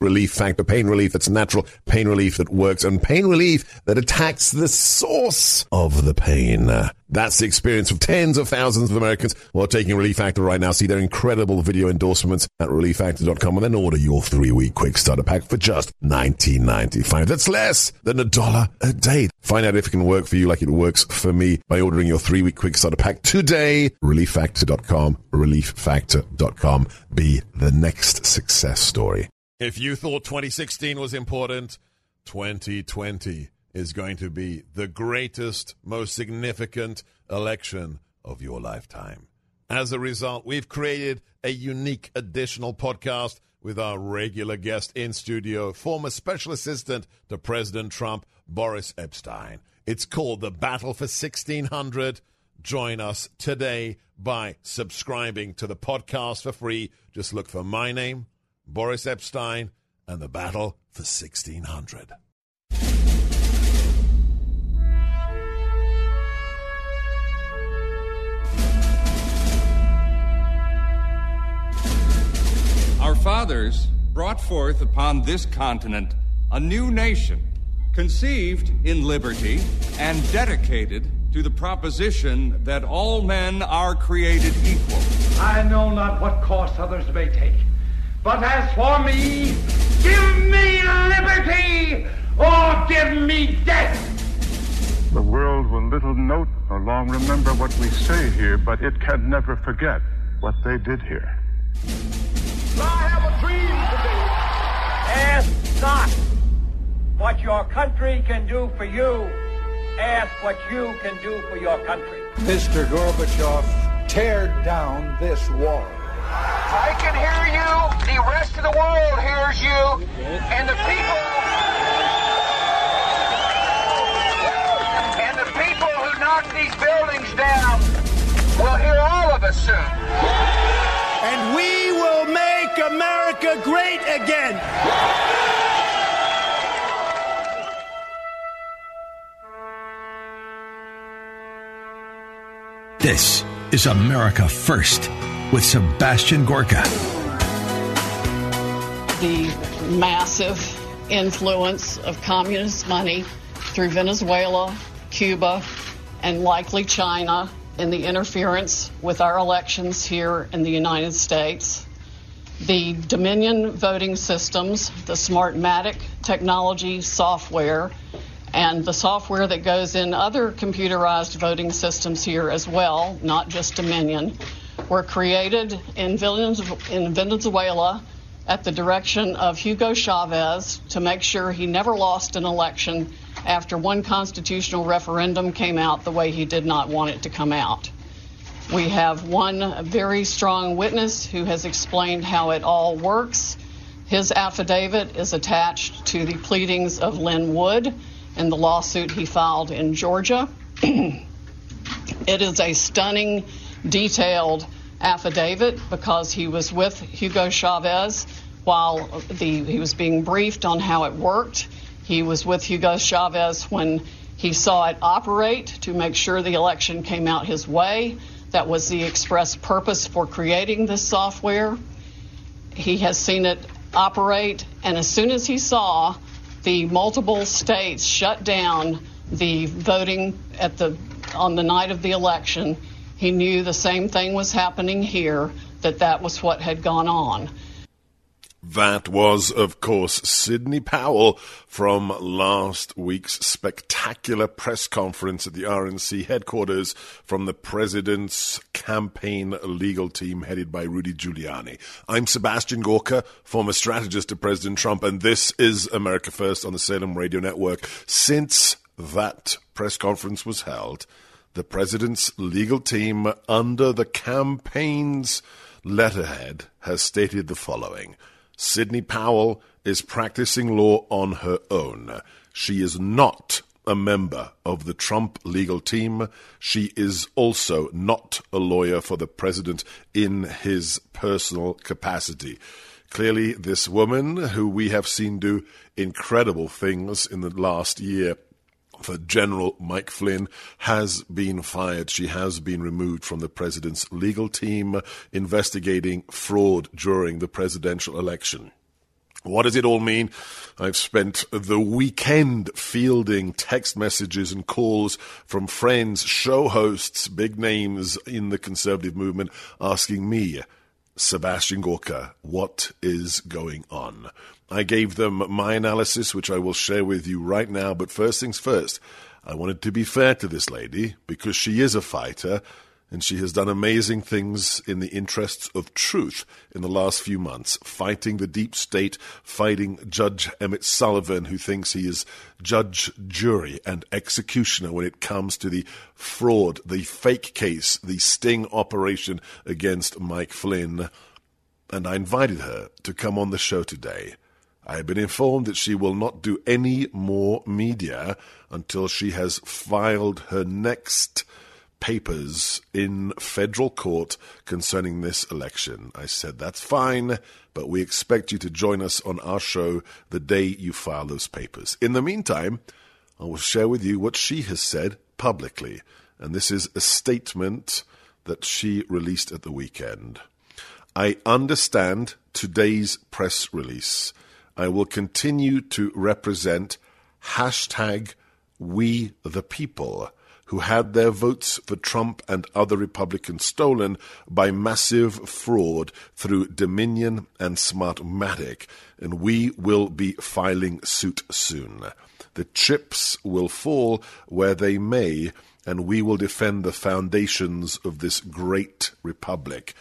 Relief Factor. Pain relief that's natural, pain relief that works, and pain relief that attacks the source of the pain. That's the experience of tens of thousands of Americans who are taking Relief Factor right now. See their incredible video endorsements at relieffactor.com and then order your 3-week quick starter pack for just $19.95. That's less than $1 a day. Find out if it can work for you like it works for me by ordering your 3-week quick starter pack today. relieffactor.com, relieffactor.com. Be the next success story. If you thought 2016 was important, 2020 is going to be the greatest, most significant election of your lifetime. As a result, we've created a unique additional podcast with our regular guest in studio, former special assistant to President Trump, Boris Epshteyn. It's called The Battle for 1600. Join us today by subscribing to the podcast for free. Just look for my name, Boris Epshteyn, and The Battle for 1600. Our fathers brought forth upon this continent a new nation, conceived in liberty and dedicated to the proposition that all men are created equal. I know not what course others may take, but as for me, give me liberty or give me death. The world will little note nor long remember what we say here, but it can never forget what they did here. I have a dream today. Ask not what your country can do for you. Ask what you can do for your country. Mr. Gorbachev, tear down this wall. I can hear you. The rest of the world hears you. And the people who knock these buildings down will hear all of us soon. And we will make America great again. This is America First with Sebastian Gorka. The massive influence of communist money through Venezuela, Cuba, and likely China in the interference with our elections here in the United States. The Dominion voting systems, the Smartmatic technology software, and the software that goes in other computerized voting systems here as well, not just Dominion, were created in Venezuela at the direction of Hugo Chavez to make sure he never lost an election after one constitutional referendum came out the way he did not want it to come out. We have one very strong witness who has explained how it all works. His affidavit is attached to the pleadings of Lynn Wood in the lawsuit he filed in Georgia. It is a stunning, detailed affidavit because he was with Hugo Chavez while he was being briefed on how it worked. He was with Hugo Chavez when he saw it operate to make sure the election came out his way. That was the express purpose for creating this software. He has seen it operate, and as soon as he saw the multiple states shut down the voting on the night of the election, he knew the same thing was happening here, that was what had gone on. That was, of course, Sidney Powell from last week's spectacular press conference at the RNC headquarters from the president's campaign legal team headed by Rudy Giuliani. I'm Sebastian Gorka, former strategist to President Trump, and this is America First on the Salem Radio Network. Since that press conference was held, the president's legal team, under the campaign's letterhead, has stated the following. Sidney Powell is practicing law on her own. She is not a member of the Trump legal team. She is also not a lawyer for the president in his personal capacity. Clearly, this woman, who we have seen do incredible things in the last year for General Mike Flynn, has been fired. She has been removed from the president's legal team investigating fraud during the presidential election. What does it all mean? I've spent the weekend fielding text messages and calls from friends, show hosts, big names in the conservative movement asking me, Sebastian Gorka, what is going on? I gave them my analysis, which I will share with you right now. But first things first, I wanted to be fair to this lady because she is a fighter and she has done amazing things in the interests of truth in the last few months, fighting the deep state, fighting Judge Emmett Sullivan, who thinks he is judge, jury, and executioner when it comes to the fraud, the fake case, the sting operation against Mike Flynn. And I invited her to come on the show today. I have been informed that she will not do any more media until she has filed her next papers in federal court concerning this election. I said, that's fine, but we expect you to join us on our show the day you file those papers. In the meantime, I will share with you what she has said publicly, and this is a statement that she released at the weekend. I understand today's press release. I will continue to represent #We the People, who had their votes for Trump and other Republicans stolen by massive fraud through Dominion and Smartmatic, and we will be filing suit soon. The chips will fall where they may, and we will defend the foundations of this great republic.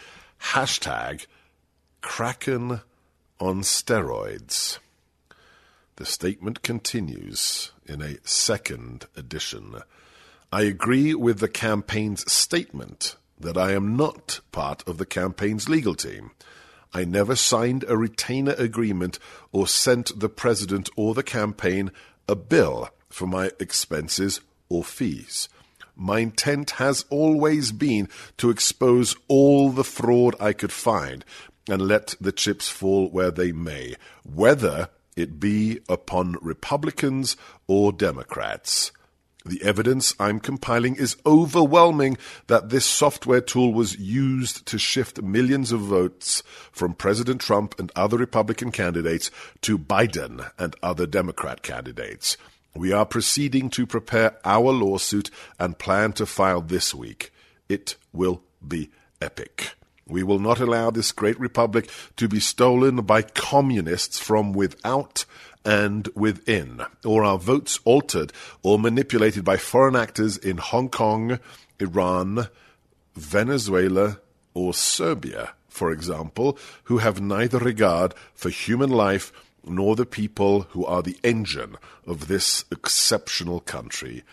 #Kraken on steroids. The statement continues in a second edition. I agree with the campaign's statement that I am not part of the campaign's legal team. I never signed a retainer agreement or sent the president or the campaign a bill for my expenses or fees. My intent has always been to expose all the fraud I could find and let the chips fall where they may, whether it be upon Republicans or Democrats. The evidence I'm compiling is overwhelming that this software tool was used to shift millions of votes from President Trump and other Republican candidates to Biden and other Democrat candidates. We are proceeding to prepare our lawsuit and plan to file this week. It will be epic. We will not allow this great republic to be stolen by communists from without and within, or our votes altered or manipulated by foreign actors in Hong Kong, Iran, Venezuela, or Serbia, for example, who have neither regard for human life nor the people who are the engine of this exceptional country.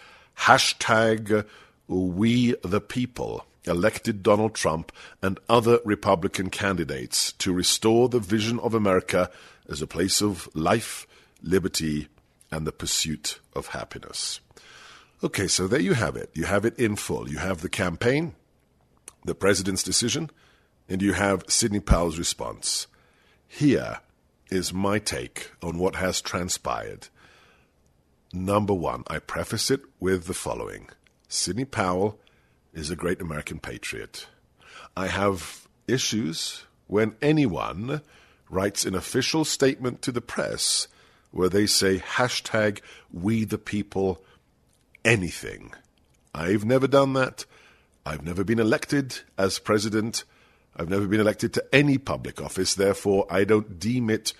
#We the People elected Donald Trump and other Republican candidates to restore the vision of America as a place of life, liberty, and the pursuit of happiness. Okay, so there you have it. You have it in full. You have the campaign, the president's decision, and you have Sidney Powell's response. Here is my take on what has transpired. Number one, I preface it with the following. Sidney Powell is a great American patriot. I have issues when anyone writes an official statement to the press where they say #We the People anything. I've never done that. I've never been elected as president. I've never been elected to any public office. Therefore, I don't deem it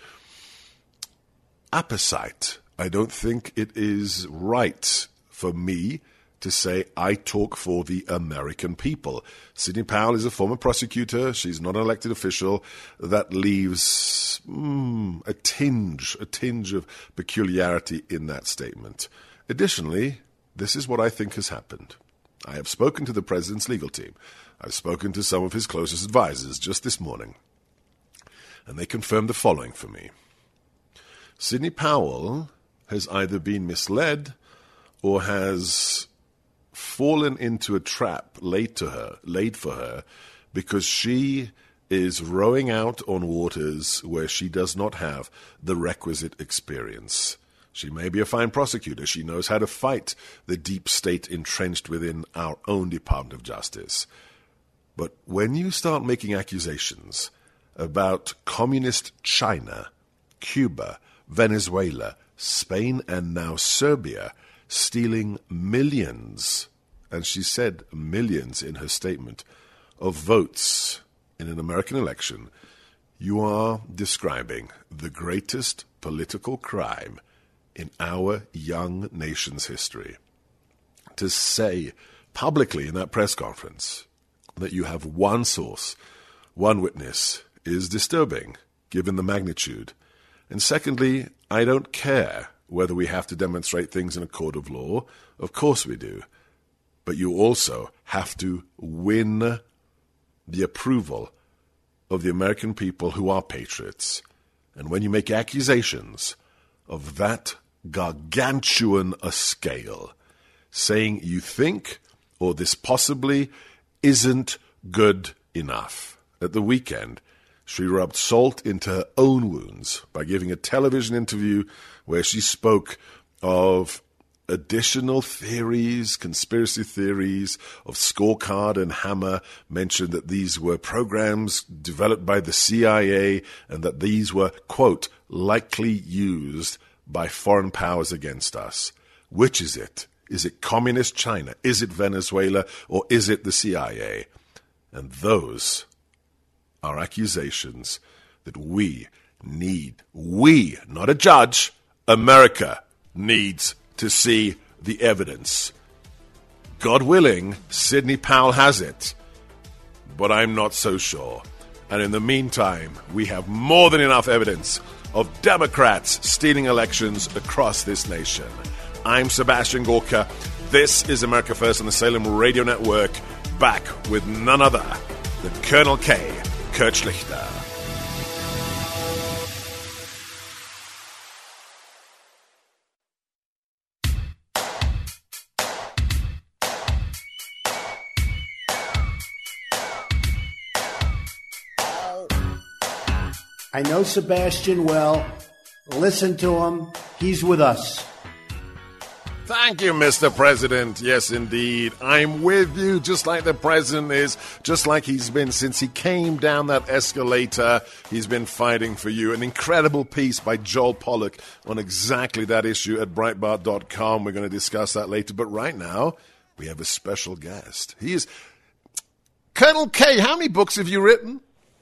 apposite. I don't think it is right for me to say I talk for the American people. Sidney Powell is a former prosecutor. She's not an elected official. That leaves a tinge of peculiarity in that statement. Additionally, this is what I think has happened. I have spoken to the president's legal team. I've spoken to some of his closest advisors just this morning, and they confirmed the following for me. Sidney Powell has either been misled or has fallen into a trap laid for her because she is rowing out on waters where she does not have the requisite experience. She may be a fine prosecutor. She knows how to fight the deep state entrenched within our own Department of Justice. But when you start making accusations about communist China Cuba, Venezuela, Spain, and now Serbia, stealing millions, and she said millions in her statement, of votes in an American election, you are describing the greatest political crime in our young nation's history. To say publicly in that press conference that you have one source, one witness, is disturbing, given the magnitude. And secondly, I don't care whether we have to demonstrate things in a court of law. Of course we do. But you also have to win the approval of the American people who are patriots. And when you make accusations of that gargantuan a scale, saying you think, or this possibly isn't good enough. At the weekend, she rubbed salt into her own wounds by giving a television interview where she spoke of additional theories, conspiracy theories of Scorecard and Hammer, mentioned that these were programs developed by the CIA and that these were, quote, likely used by foreign powers against us. Which is it? Is it communist China? Is it Venezuela? Or is it the CIA? And those are accusations that we, not a judge, America needs to see the evidence. God willing, Sidney Powell has it, but I'm not so sure. And in the meantime, we have more than enough evidence of Democrats stealing elections across this nation. I'm Sebastian Gorka. This is America First on the Salem Radio Network, back with none other than Colonel K, Kurt Schlichter. I know Sebastian well. Listen to him. He's with us. Thank you, Mr. President. Yes, indeed. I'm with you, just like the president is, just like he's been since he came down that escalator. He's been fighting for you. An incredible piece by Joel Pollack on exactly that issue at Breitbart.com. We're going to discuss that later. But right now, we have a special guest. He is Colonel K. How many books have you written?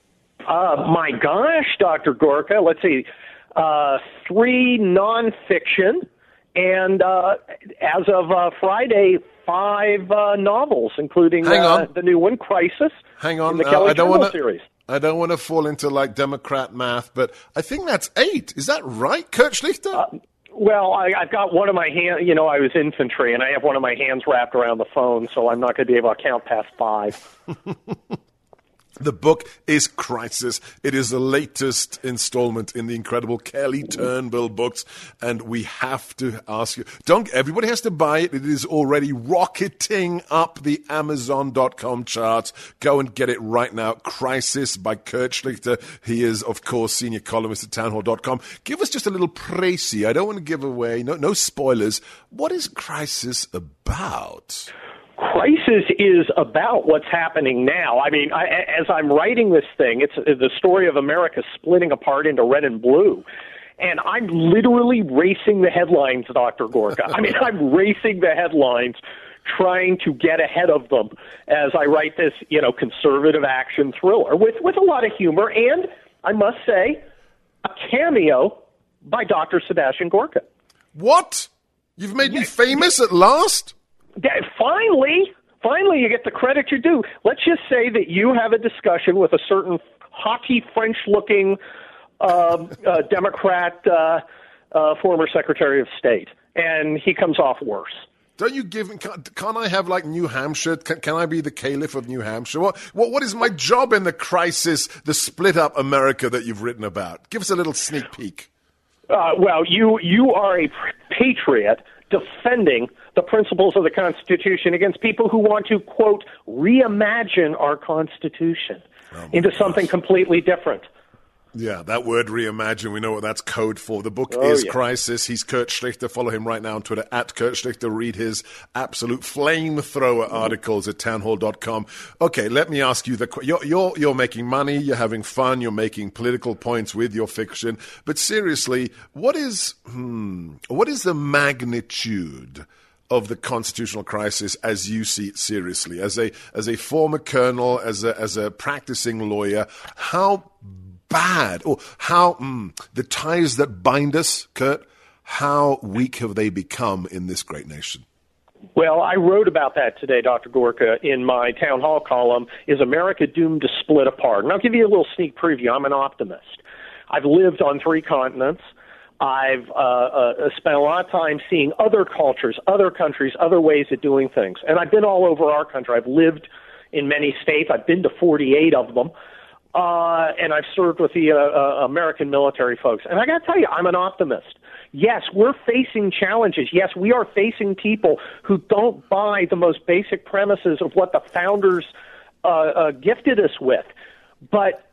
My gosh, Dr. Gorka. Let's see. 3 nonfiction. And as of Friday, 5 novels, including the new one, Crisis. Hang on, in the Kelly Journal series. I don't want to fall into like Democrat math, but I think that's 8. Is that right, Kurt Schlichter? Well, I've got one of my hands. You know, I was infantry, and I have one of my hands wrapped around the phone, so I'm not going to be able to count past 5. The book is Crisis. It is the latest installment in the incredible Kelly Turnbull books, and we have to ask you, everybody has to buy it. It is already rocketing up the Amazon.com charts. Go and get it right now. Crisis by Kurt Schlichter. He is, of course, senior columnist at townhall.com. Give us just a little précis. I don't want to give away, no spoilers. What is Crisis about? Crisis is about what's happening now. I mean, as I'm writing this thing, it's the story of America splitting apart into red and blue. And I'm literally racing the headlines, Dr. Gorka. I mean, I'm racing the headlines, trying to get ahead of them as I write this, conservative action thriller with a lot of humor and, I must say, a cameo by Dr. Sebastian Gorka. What? You've made me famous at last? Finally, you get the credit you do. Let's just say that you have a discussion with a certain haughty, French-looking Democrat former Secretary of State, and he comes off worse. Don't you can't I have like New Hampshire? Can I be the caliph of New Hampshire? What is my job in the crisis, the split-up America that you've written about? Give us a little sneak peek. Well, you are a patriot defending the principles of the Constitution against people who want to, quote, reimagine our Constitution into something completely different. Yeah, that word reimagine, we know what that's code for. The book is Crisis. He's Kurt Schlichter. Follow him right now on Twitter, @Kurt Schlichter. Read his absolute flamethrower articles at townhall.com. Okay, let me ask you, you're making money, you're having fun, you're making political points with your fiction, but seriously, what is the magnitude of the constitutional crisis as you see it seriously? As a former colonel, as a practicing lawyer, how bad, or how the ties that bind us, Kurt, how weak have they become in this great nation? Well, I wrote about that today, Dr. Gorka, in my Town Hall column, Is America Doomed to Split Apart? And I'll give you a little sneak preview. I'm an optimist. I've lived on 3 continents. I've spent a lot of time seeing other cultures, other countries, other ways of doing things. And I've been all over our country. I've lived in many states. I've been to 48 of them. And I've served with the American military folks. And I got to tell you, I'm an optimist. Yes, we're facing challenges. Yes, we are facing people who don't buy the most basic premises of what the founders gifted us with. But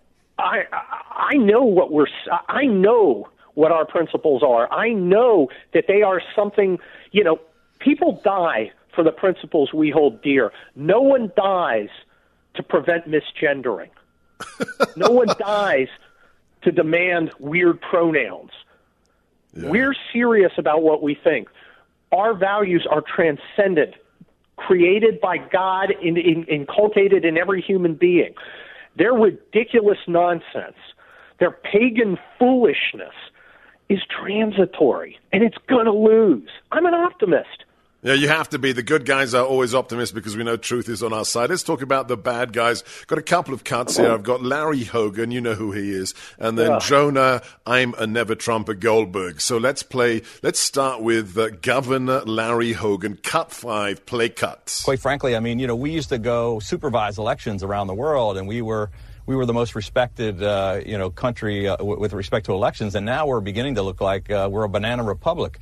I know I know what our principles are. I know that they are something, people die for the principles we hold dear. No one dies to prevent misgendering. No one dies to demand weird pronouns. Yeah. We're serious about what we think. Our values are transcendent, created by God, inculcated in every human being. Their ridiculous nonsense, their pagan foolishness is transitory, and it's going to lose. I'm an optimist. Yeah, you have to be. The good guys are always optimists because we know truth is on our side. Let's talk about the bad guys. Got a couple of cuts here. I've got Larry Hogan, you know who he is, and then Jonah, I'm a Never Trumper Goldberg. So let's start with Governor Larry Hogan. Cut 5, play cuts. Quite frankly, we used to go supervise elections around the world, and we were the most respected, country with respect to elections, and now we're beginning to look like we're a banana republic.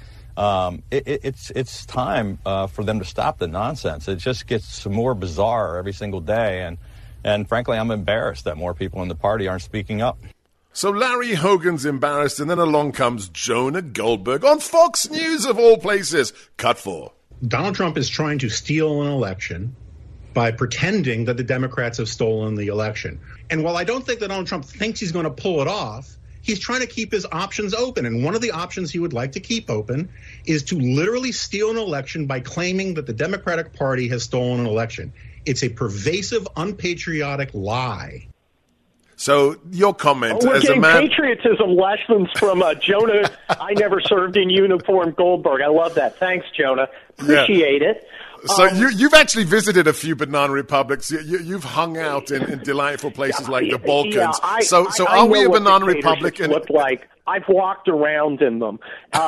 It's time for them to stop the nonsense. It just gets more bizarre every single day, and frankly, I'm embarrassed that more people in the party aren't speaking up. So Larry Hogan's embarrassed, and then along comes Jonah Goldberg on Fox News of all places. Cut 4. Donald Trump is trying to steal an election by pretending that the Democrats have stolen the election. And while I don't think that Donald Trump thinks he's going to pull it off, he's trying to keep his options open. And one of the options he would like to keep open is to literally steal an election by claiming that the Democratic Party has stolen an election. It's a pervasive, unpatriotic lie. So your comment we're as getting a man... patriotism lessons from Jonah, I never served in uniform Goldberg. I love that. Thanks, Jonah. Appreciate it. So you've actually visited a few banana republics. You've hung out in delightful places like the Balkans. Yeah, so are we a banana republic? Look like I've walked around in them.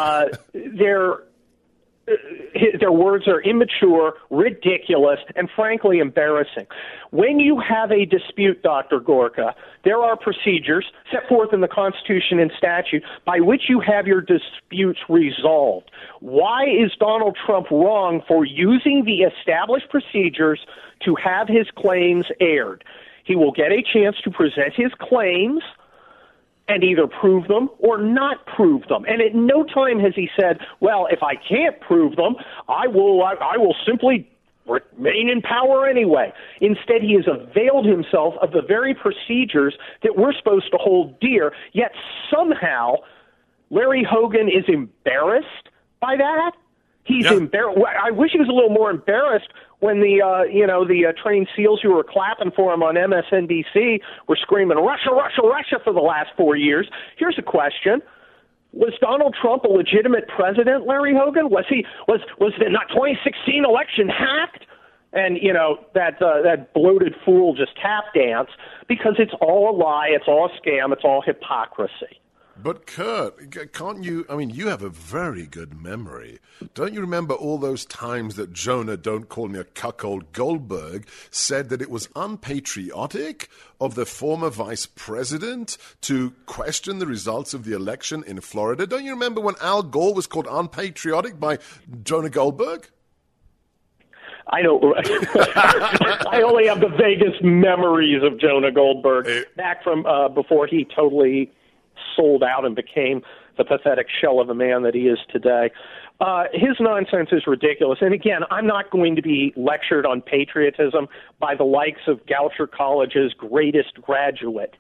Their words are immature, ridiculous, and frankly embarrassing. When you have a dispute, Dr. Gorka, there are procedures set forth in the Constitution and statute by which you have your disputes resolved. Why is Donald Trump wrong for using the established procedures to have his claims aired? He will get a chance to present his claims and either prove them or not prove them. And at no time has he said, well, if I can't prove them, I will simply remain in power anyway. Instead, he has availed himself of the very procedures that we're supposed to hold dear, yet somehow Larry Hogan is embarrassed by that. He's embarrassed. I wish he was a little more embarrassed when the trained SEALs who were clapping for him on MSNBC were screaming, Russia, Russia, Russia for the last 4 years. Here's a question. Was Donald Trump a legitimate president, Larry Hogan? Was the 2016 election hacked? And, that bloated fool just tap dance because it's all a lie, it's all a scam, it's all hypocrisy. But Kurt, can't you, you have a very good memory. Don't you remember all those times that Jonah, don't call me a cuckold, Goldberg, said that it was unpatriotic of the former vice president to question the results of the election in Florida? Don't you remember when Al Gore was called unpatriotic by Jonah Goldberg? I don't. I only have the vaguest memories of Jonah Goldberg back from before he totally sold out and became the pathetic shell of a man that he is today. His nonsense is ridiculous. And again, I'm not going to be lectured on patriotism by the likes of Goucher College's greatest graduate.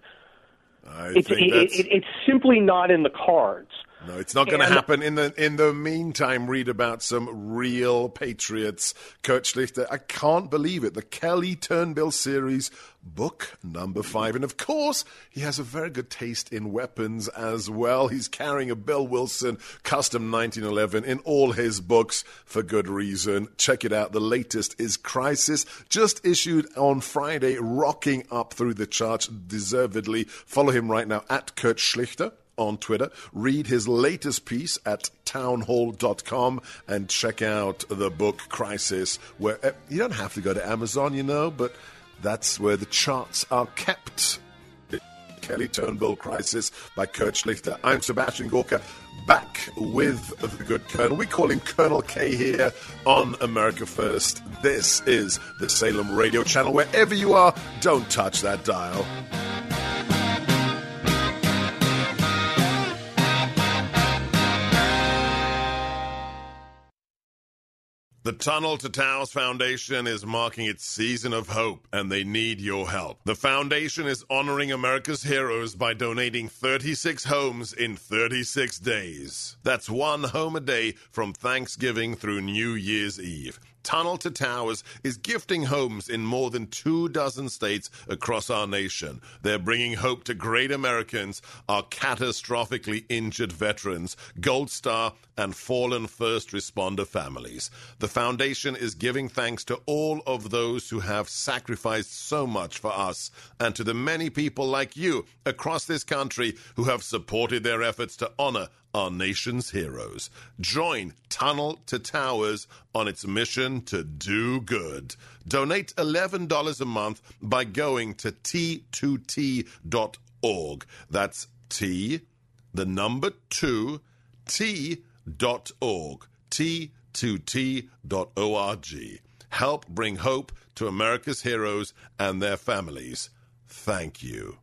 It's simply not in the cards. No, it's not going to happen. In the meantime, read about some real patriots. Kurt Schlichter, I can't believe it. The Kelly Turnbull series, book number 5. And of course, he has a very good taste in weapons as well. He's carrying a Bill Wilson Custom 1911 in all his books for good reason. Check it out. The latest is Crisis, just issued on Friday, rocking up through the charts deservedly. Follow him right now at Kurt Schlichter on Twitter. Read his latest piece at townhall.com and check out the book Crisis, where you don't have to go to Amazon, but that's where the charts are kept. Kelly Turnbull Crisis by Kurt Schlichter. I'm Sebastian Gorka, back with the good Colonel. We call him Colonel K here on America First. This is the Salem Radio Channel. Wherever you are, don't touch that dial. The Tunnel to Towers Foundation is marking its season of hope, and they need your help. The foundation is honoring America's heroes by donating 36 homes in 36 days. That's one home a day from Thanksgiving through New Year's Eve. Tunnel to Towers is gifting homes in more than 24 states across our nation. They're bringing hope to great Americans, our catastrophically injured veterans, Gold Star, and fallen first responder families. The foundation is giving thanks to all of those who have sacrificed so much for us, and to the many people like you across this country who have supported their efforts to honor our nation's heroes. Join Tunnel to Towers on its mission to do good. Donate $11 a month by going to T2T.org. That's T, the number 2, T.org. T2T.org. Help bring hope to America's heroes and their families. Thank you.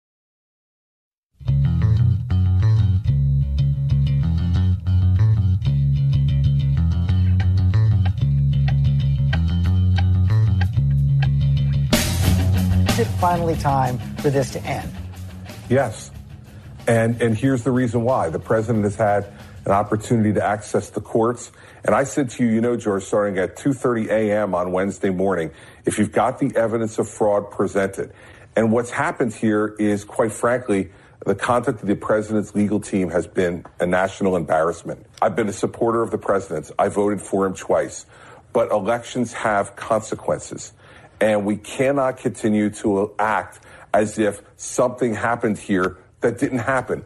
Is it finally time for this to end? Yes. And here's the reason why. The president has had an opportunity to access the courts. And I said to you, George, starting at 2:30 a.m. on Wednesday morning, if you've got the evidence of fraud, present it. And what's happened here is, quite frankly, the conduct of the president's legal team has been a national embarrassment. I've been a supporter of the president. I voted for him twice. But elections have consequences. And we cannot continue to act as if something happened here that didn't happen.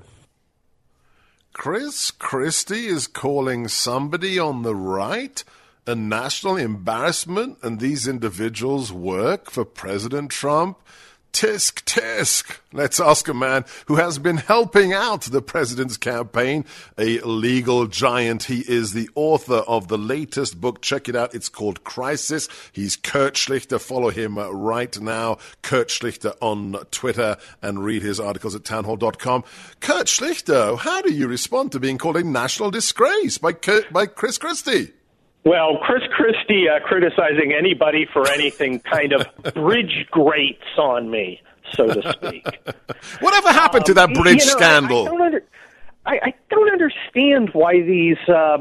Chris Christie is calling somebody on the right a national embarrassment, and these individuals work for President Trump. Tisk, tisk. Let's ask a man who has been helping out the president's campaign, a legal giant. He is the author of the latest book. Check it out. It's called Crisis. He's Kurt Schlichter. Follow him right now, Kurt Schlichter on Twitter, and read his articles at townhall.com. Kurt Schlichter, how do you respond to being called a national disgrace by Chris Christie? Well, Chris Christie criticizing anybody for anything kind of bridge grates on me, so to speak. Whatever happened to that bridge scandal? I don't understand why these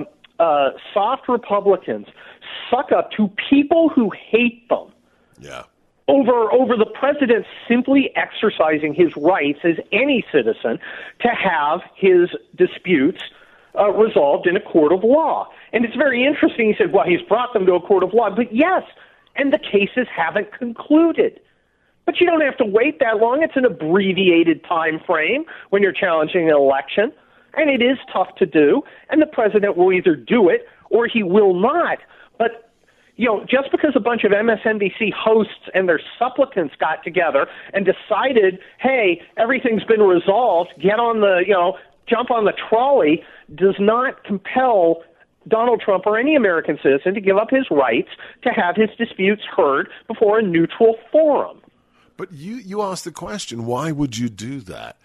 soft Republicans suck up to people who hate them. Yeah. Over the president simply exercising his rights as any citizen to have his disputes resolved in a court of law. And it's very interesting. He said, well, he's brought them to a court of law. But yes, and the cases haven't concluded. But you don't have to wait that long. It's an abbreviated time frame when you're challenging an election. And it is tough to do. And the president will either do it or he will not. But, just because a bunch of MSNBC hosts and their supplicants got together and decided, hey, everything's been resolved, get on the, jump on the trolley, does not compel Donald Trump or any American citizen to give up his rights to have his disputes heard before a neutral forum. But you asked the question, why would you do that?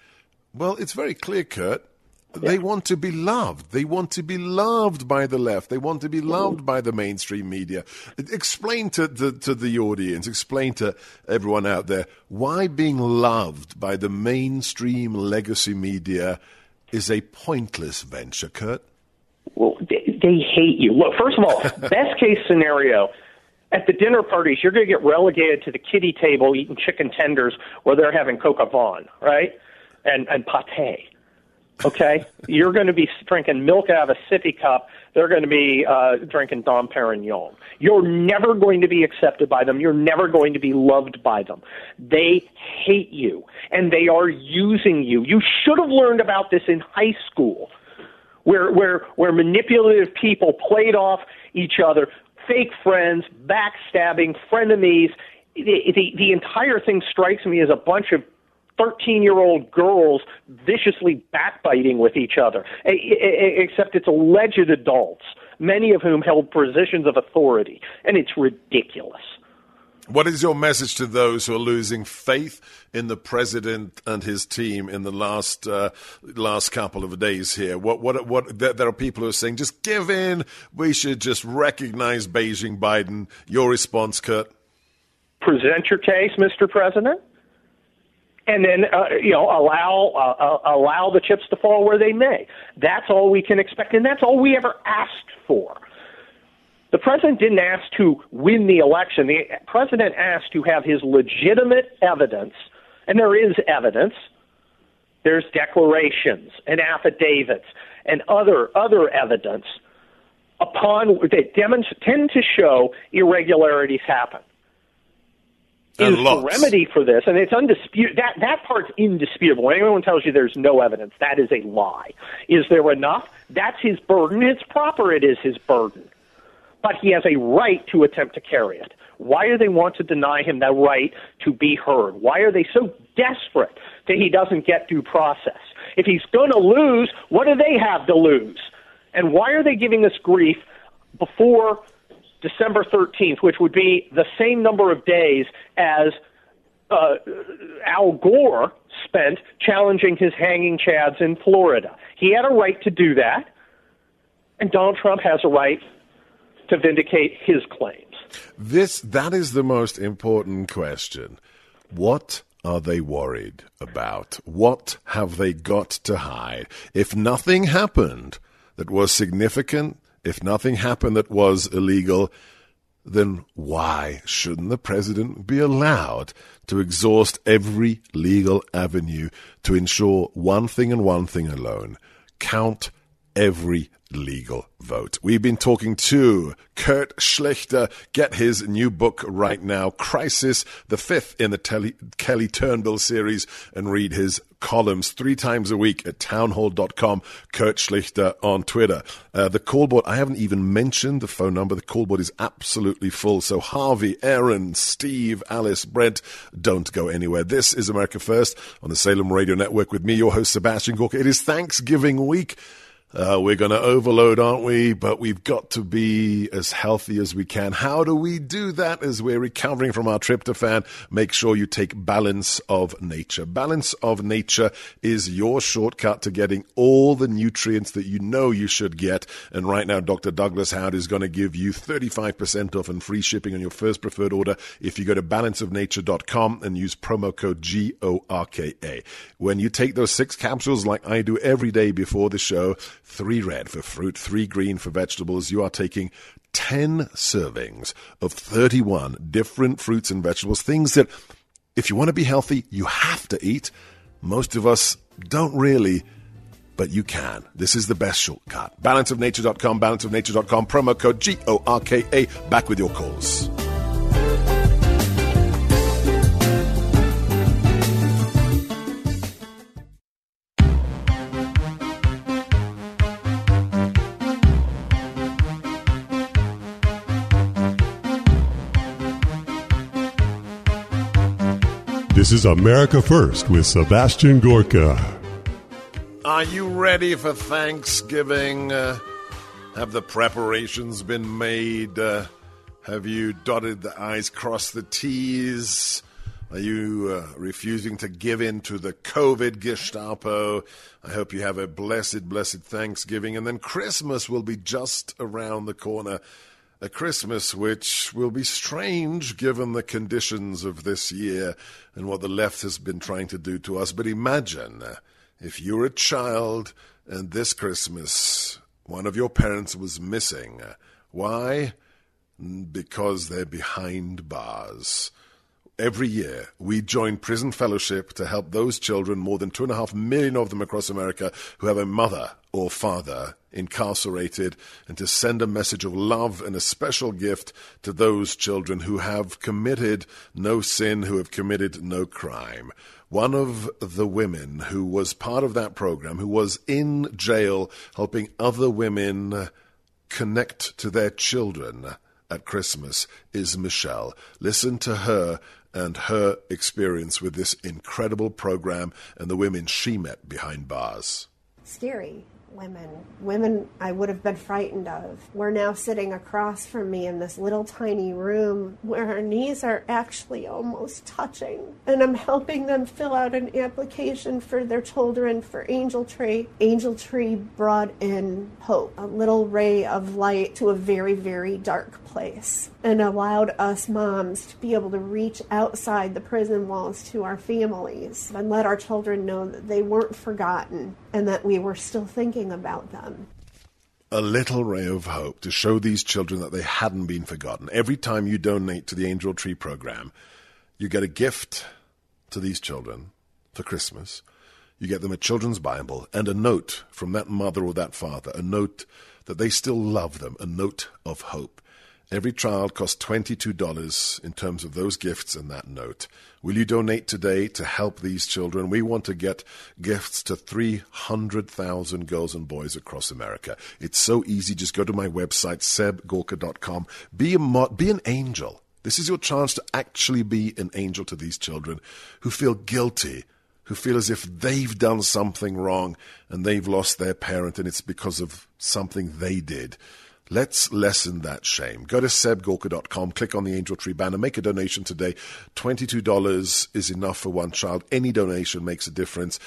Well, it's very clear, Kurt. They want to be loved. They want to be loved by the left. They want to be loved by the mainstream media. Explain to the audience, explain to everyone out there, why being loved by the mainstream legacy media is a pointless venture, Kurt. Well, they hate you. Look, first of all, best case scenario, at the dinner parties, you're going to get relegated to the kiddie table eating chicken tenders where they're having coq au vin, right? And pâté. Okay? You're going to be drinking milk out of a sippy cup. They're going to be drinking Dom Perignon. You're never going to be accepted by them. You're never going to be loved by them. They hate you, and they are using you. You should have learned about this in high school, where manipulative people played off each other, fake friends, backstabbing, frenemies. The entire thing strikes me as a bunch of 13-year-old girls viciously backbiting with each other, except it's alleged adults, many of whom held positions of authority, and it's ridiculous. What is your message to those who are losing faith in the president and his team in the last couple of days here? There are people who are saying, just give in. We should just recognize Beijing Biden. Your response, Kurt? Present your case, Mr. President. And then, allow the chips to fall where they may. That's all we can expect, and that's all we ever asked for. The president didn't ask to win the election. The president asked to have his legitimate evidence, and there is evidence. There's declarations and affidavits and other evidence that tend to show irregularities happen. Is the remedy for this, and it's undisputed, that part's indisputable. When anyone tells you there's no evidence, that is a lie. Is there enough? That's his burden. It's proper it is his burden. But he has a right to attempt to carry it. Why do they want to deny him that right to be heard? Why are they so desperate that he doesn't get due process? If he's going to lose, what do they have to lose? And why are they giving us grief before December 13th, which would be the same number of days as Al Gore spent challenging his hanging chads in Florida? He had a right to do that, and Donald Trump has a right to vindicate his claims. That is the most important question. What are they worried about? What have they got to hide? If nothing happened that was significant, if nothing happened that was illegal, then why shouldn't the president be allowed to exhaust every legal avenue to ensure one thing and one thing alone: count every legal vote? We've been talking to Kurt Schlichter. Get his new book right now, Crisis, the fifth in the Kelly Turnbull series, and read his columns 3 times a week at townhall.com. Kurt Schlichter on Twitter. The call board, I haven't even mentioned the phone number. The call board is absolutely full. So Harvey, Aaron, Steve, Alice, Brent, don't go anywhere. This is America First on the Salem Radio Network with me, your host, Sebastian Gorka. It is Thanksgiving week. We're going to overload, aren't we? But we've got to be as healthy as we can. How do we do that as we're recovering from our tryptophan? Make sure you take Balance of Nature. Balance of Nature is your shortcut to getting all the nutrients that you know you should get. And right now, Dr. Douglas Howard is going to give you 35% off and free shipping on your first preferred order if you go to balanceofnature.com and use promo code GORKA. When you take those 6 capsules like I do every day before the show, 3 red for fruit, 3 green for vegetables, you are taking 10 servings of 31 different fruits and vegetables, things that if you want to be healthy, you have to eat. Most of us don't really, but you can. This is the best shortcut. Balanceofnature.com, balanceofnature.com, promo code GORKA. Back with your calls. This is America First with Sebastian Gorka. Are you ready for Thanksgiving? Have the preparations been made? Have you dotted the I's, crossed the T's? Are you refusing to give in to the COVID Gestapo? I hope you have a blessed, blessed Thanksgiving. And then Christmas will be just around the corner. A Christmas which will be strange given the conditions of this year and what the left has been trying to do to us. But imagine if you're a child and this Christmas one of your parents was missing. Why? Because they're behind bars. Every year, we join Prison Fellowship to help those children, more than 2.5 million of them across America, who have a mother or father incarcerated, and to send a message of love and a special gift to those children who have committed no sin, who have committed no crime. One of the women who was part of that program, who was in jail helping other women connect to their children at Christmas, is Michelle. Listen to her and her experience with this incredible program and the women she met behind bars. Scary women I would have been frightened of, were now sitting across from me in this little tiny room where our knees are actually almost touching. And I'm helping them fill out an application for their children for Angel Tree. Angel Tree brought in hope, a little ray of light to a very, very dark place, and allowed us moms to be able to reach outside the prison walls to our families and let our children know that they weren't forgotten and that we were still thinking about them. A little ray of hope to show these children that they hadn't been forgotten. Every time you donate to the Angel Tree program, you get a gift to these children for Christmas. You get them a children's Bible and a note from that mother or that father, a note that they still love them, a note of hope. Every child costs $22 in terms of those gifts and that note. Will you donate today to help these children? We want to get gifts to 300,000 girls and boys across America. It's so easy. Just go to my website, sebgorka.com. Be an angel. This is your chance to actually be an angel to these children who feel guilty, who feel as if they've done something wrong and they've lost their parent and it's because of something they did. Let's lessen that shame. Go to sebgorka.com, click on the Angel Tree banner, make a donation today. $22 is enough for one child. Any donation makes a difference.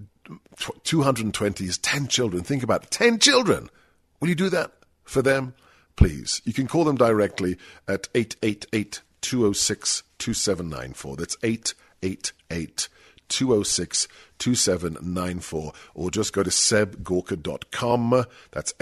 220 is 10 children. Think about it. 10 children. Will you do that for them? Please. You can call them directly at 888-206-2794. That's 888-206-2794, or just go to sebgorka.com. That's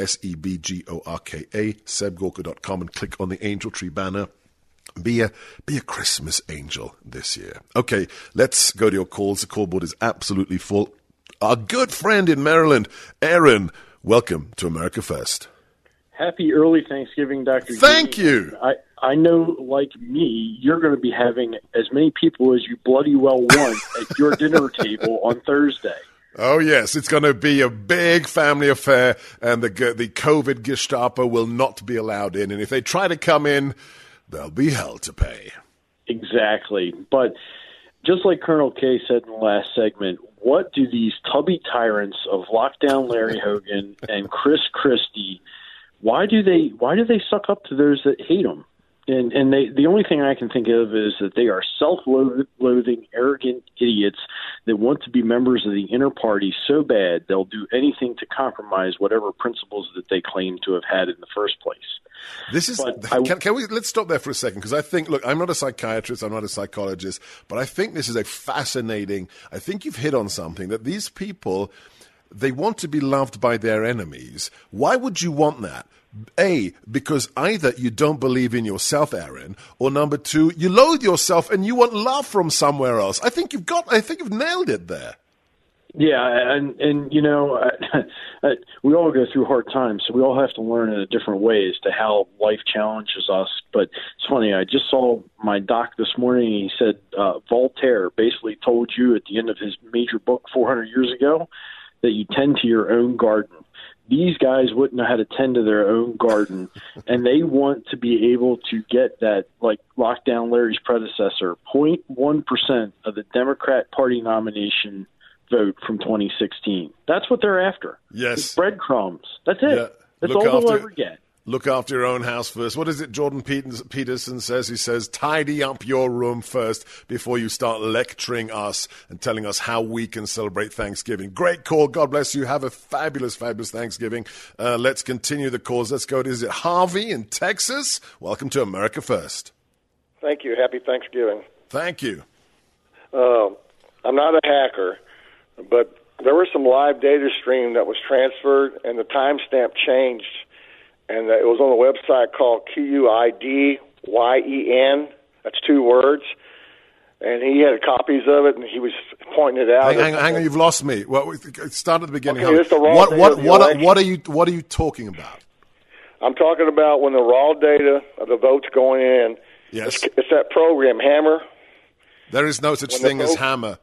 SEBGORKA, sebgorka.com, and click on the Angel Tree banner. Be a Christmas angel this year. Okay, let's go to your calls. The call board is absolutely full. Our good friend in Maryland, Aaron, welcome to America First. Happy early Thanksgiving, Dr. Thank you. I know, like me, you're going to be having as many people as you bloody well want at your dinner table on Thursday. Oh, yes. It's going to be a big family affair, and the COVID Gestapo will not be allowed in. And if they try to come in, there'll be hell to pay. Exactly. But just like Colonel K said in the last segment, what do these tubby tyrants of Lockdown Larry Hogan and Chris Christie, why do they suck up to those that hate them? And the only thing I can think of is that they are self-loathing, arrogant idiots that want to be members of the inner party so bad they'll do anything to compromise whatever principles that they claim to have had in the first place. This is let's stop there for a second, because I think, look, I'm not a psychiatrist, I'm not a psychologist, but I think this is a fascinating, I think you've hit on something, that these people, they want to be loved by their enemies. Why would you want that? A, because either you don't believe in yourself, Aaron, or number two, you loathe yourself and you want love from somewhere else. I think you've nailed it there. Yeah, and you know, we all go through hard times, so we all have to learn in a different way as to how life challenges us. But it's funny, I just saw my doc this morning, and he said Voltaire basically told you at the end of his major book 400 years ago that you tend to your own garden. These guys wouldn't know how to tend to their own garden, and they want to be able to get that, like Lockdown Larry's predecessor, 0.1% of the Democrat Party nomination vote from 2016. That's what they're after. Yes. It's breadcrumbs. That's it. Yeah. That's all they'll ever get. Look after your own house first. What is it Jordan Peterson says? He says, tidy up your room first before you start lecturing us and telling us how we can celebrate Thanksgiving. Great call. God bless you. Have a fabulous, fabulous Thanksgiving. Let's continue the calls. Let's go. Is it Harvey in Texas? Welcome to America First. Thank you. Happy Thanksgiving. Thank you. I'm not a hacker, but there was some live data stream that was transferred, and the timestamp changed. And it was on a website called QUIDYEN. That's 2 words. And he had copies of it, and he was pointing it out. Hang on, you've lost me. Well, start at the beginning. Okay, it's the raw what are you talking about? I'm talking about when the raw data of the votes going in. Yes. It's that program, Hammer. There is no such thing as Hammer.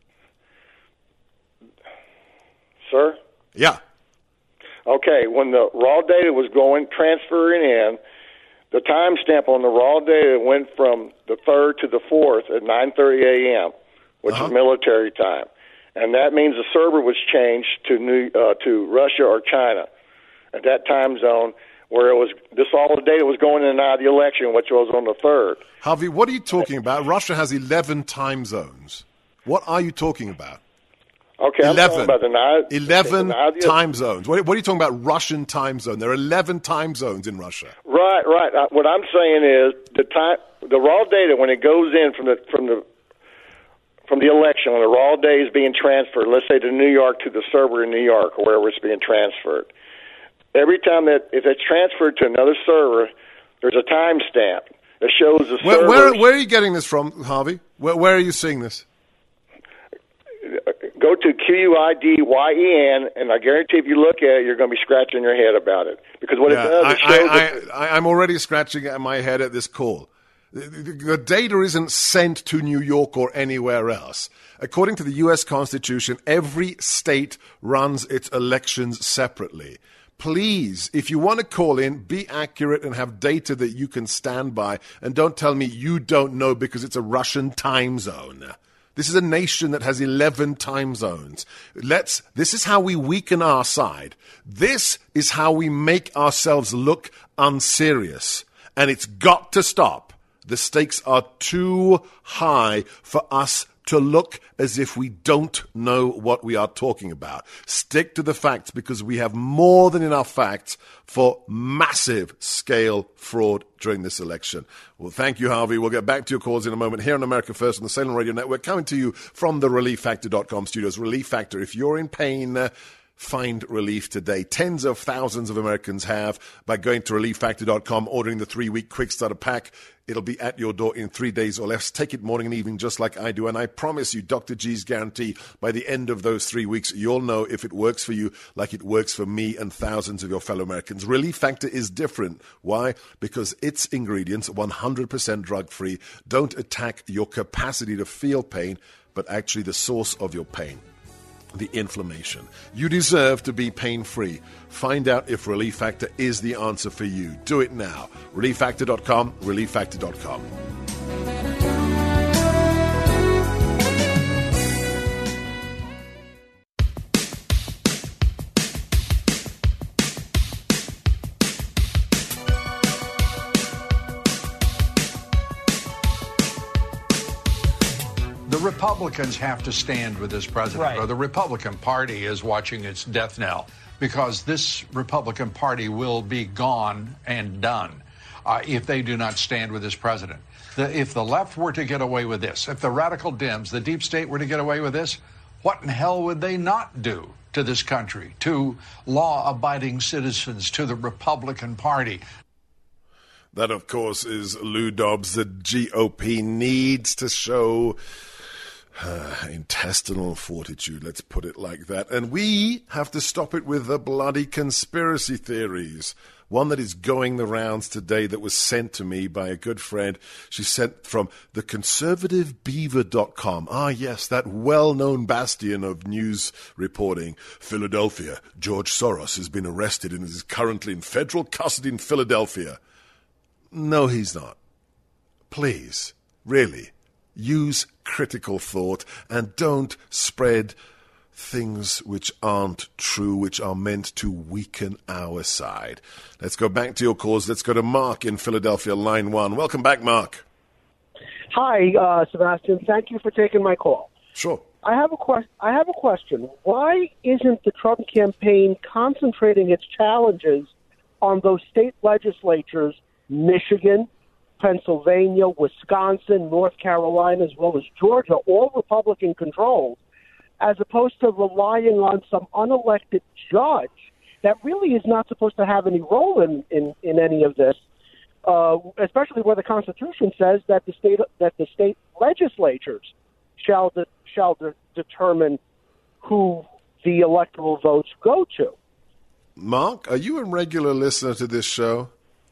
Sir? Yeah. Okay, when the raw data was transferring in, the timestamp on the raw data went from the 3rd to the 4th at 9:30 a.m., which is military time. And that means the server was changed to Russia or China at that time zone, where all the data was going in and out of the election, which was on the 3rd. Harvey, what are you talking about? Russia has 11 time zones. What are you talking about? Okay, 11. I'm talking about the 11 time zones. What are you talking about? Russian time zone. There are 11 time zones in Russia. Right. What I'm saying is the raw data when it goes in from the election, when the raw data is being transferred, let's say to New York to the server in New York or wherever it's being transferred. Every time if it's transferred to another server, there's a timestamp that shows the server. Where are you getting this from, Harvey? Where are you seeing this? Go to QUIDYEN, and I guarantee if you look at it, you're going to be scratching your head about it. Because what it does, it shows I'm already scratching my head at this call. The data isn't sent to New York or anywhere else. According to the U.S. Constitution, every state runs its elections separately. Please, if you want to call in, be accurate and have data that you can stand by, and don't tell me you don't know because it's a Russian time zone. This is a nation that has 11 time zones. This is how we weaken our side. This is how we make ourselves look unserious. And it's got to stop. The stakes are too high for us to look as if we don't know what we are talking about. Stick to the facts because we have more than enough facts for massive scale fraud during this election. Well, thank you, Harvey. We'll get back to your calls in a moment here on America First on the Salem Radio Network, coming to you from the ReliefFactor.com studios. Relief Factor, if you're in pain, find relief today. Tens of thousands of Americans have by going to ReliefFactor.com, ordering the 3-week quick starter pack. It'll be at your door in 3 days or less. Take it morning and evening just like I do. And I promise you, Dr. G's guarantee, by the end of those 3 weeks, you'll know if it works for you like it works for me and thousands of your fellow Americans. Relief Factor is different. Why? Because its ingredients, 100% drug-free, don't attack your capacity to feel pain, but actually the source of your pain. The inflammation. You deserve to be pain-free. Find out if Relief Factor is the answer for you. Do it now. ReliefFactor.com, ReliefFactor.com. The Republicans have to stand with this president, or the Republican Party is watching its death knell, because this Republican Party will be gone and done if they do not stand with this president. If the left were to get away with this, if the radical Dems, the deep state were to get away with this, what in hell would they not do to this country, to law-abiding citizens, to the Republican Party? That, of course, is Lou Dobbs. The GOP needs to show intestinal fortitude, let's put it like that. And we have to stop it with the bloody conspiracy theories. One that is going the rounds today that was sent to me by a good friend. She sent from theconservativebeaver.com. Ah, yes, that well-known bastion of news reporting. Philadelphia. George Soros has been arrested and is currently in federal custody in Philadelphia. No, he's not. Please, really, use critical thought and don't spread things which aren't true, which are meant to weaken our side. Let's go back to your calls. Let's go to Mark in Philadelphia, line 1. Welcome back, Mark. Hi, Sebastian. Thank you for taking my call. Sure. I have a question. Why isn't the Trump campaign concentrating its challenges on those state legislatures, Michigan, Pennsylvania, Wisconsin, North Carolina, as well as Georgia, all Republican-controlled, as opposed to relying on some unelected judge that really is not supposed to have any role in any of this, especially where the Constitution says that the state legislatures shall determine who the electoral votes go to. Mark, are you a regular listener to this show?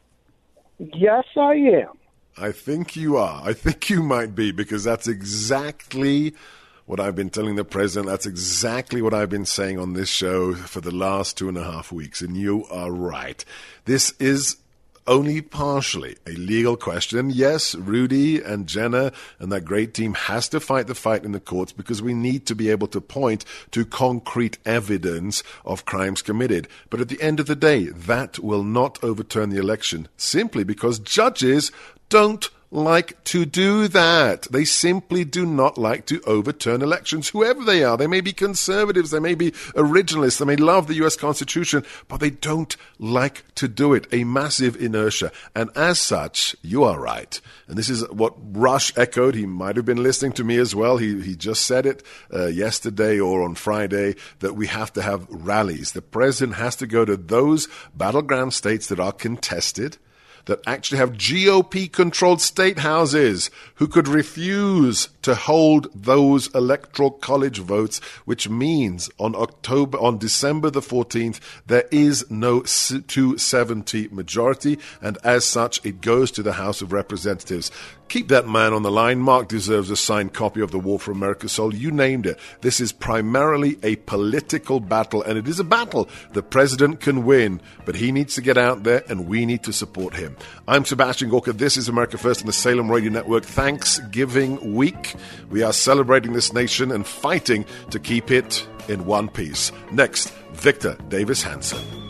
Yes, I am. I think you are. I think you might be, because that's exactly what I've been telling the president. That's exactly what I've been saying on this show for the last 2.5 weeks. And you are right. This is only partially a legal question. Yes, Rudy and Jenna and that great team has to fight the fight in the courts, because we need to be able to point to concrete evidence of crimes committed. But at the end of the day, that will not overturn the election, simply because judges don't like to do that. They simply do not like to overturn elections, whoever they are. They may be conservatives, they may be originalists, they may love the U.S. Constitution, but they don't like to do it. A massive inertia. And as such, you are right. And this is what Rush echoed. He might have been listening to me as well. He just said it yesterday or on Friday, that we have to have rallies. The president has to go to those battleground states that are contested, that actually have GOP-controlled state houses, who could refuse to hold those electoral college votes, which means on December the 14th, there is no 270 majority, and as such, it goes to the House of Representatives. Keep that man on the line. Mark deserves a signed copy of The War for America Soul. You named it. This is primarily a political battle, and it is a battle the president can win, but he needs to get out there, and we need to support him. I'm Sebastian Gorka. This is America First on the Salem Radio Network. Thanksgiving week. We are celebrating this nation and fighting to keep it in one piece. Next, Victor Davis Hanson.